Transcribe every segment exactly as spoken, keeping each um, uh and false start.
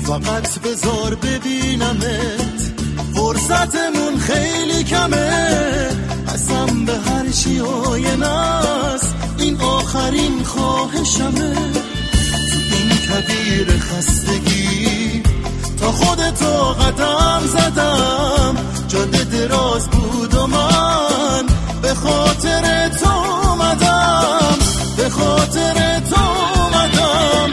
فقط بذار ببینمت، فرصتمون خیلی کمه، قسم به هر چی آینست، این آخرین خواهشمه. تو این کویر خستگی تا خودتو قدم زدم، جاده دراز بود و من به خاطر تو اومدم، به خاطر تو اومدم،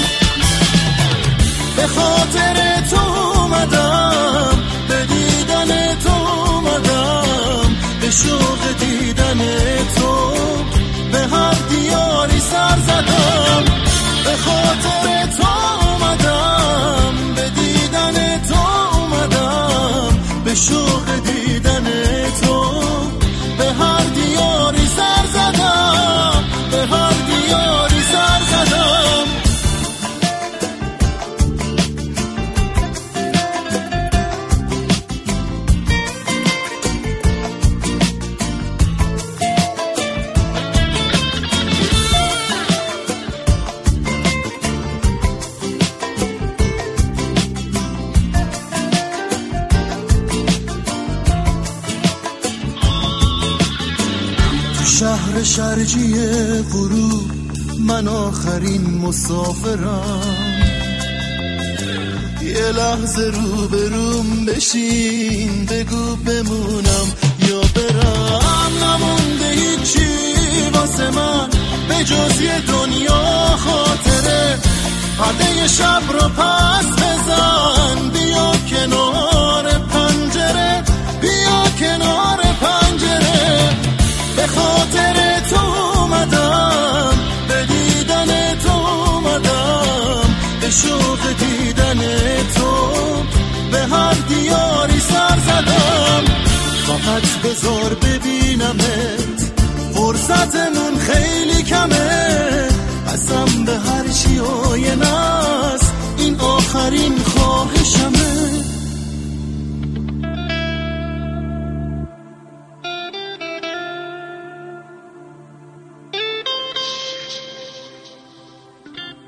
به خاطر تو اومدم، به دیدن تو اومدم، به شوق دیدن تو به هر دیاری سر زدم، به خاطر تو اومدم، به دیدن تو اومدم، به شوق دیدن تو به هر دیاری سر زدم، به هر دیاری سر زدم. شهر شرجی غروب من آخرین مسافرم، یه لحظه رو به روم بشین، بگو بمونم یا برم. نمونده هیچی واسه من به جز یه دنیا خاطره، پرده شب رو پس بزن، بیا کنار پنجره، بیا کنار پنجره، به خاطر تو اومدم، به دیدن تو اومدم، به شوق دیدن تو به هر دیاری سر زدم. فقط بذار ببینمت، فرصتمون خیلی کمه، قسم به هر چی آینست، این آخرین خواهش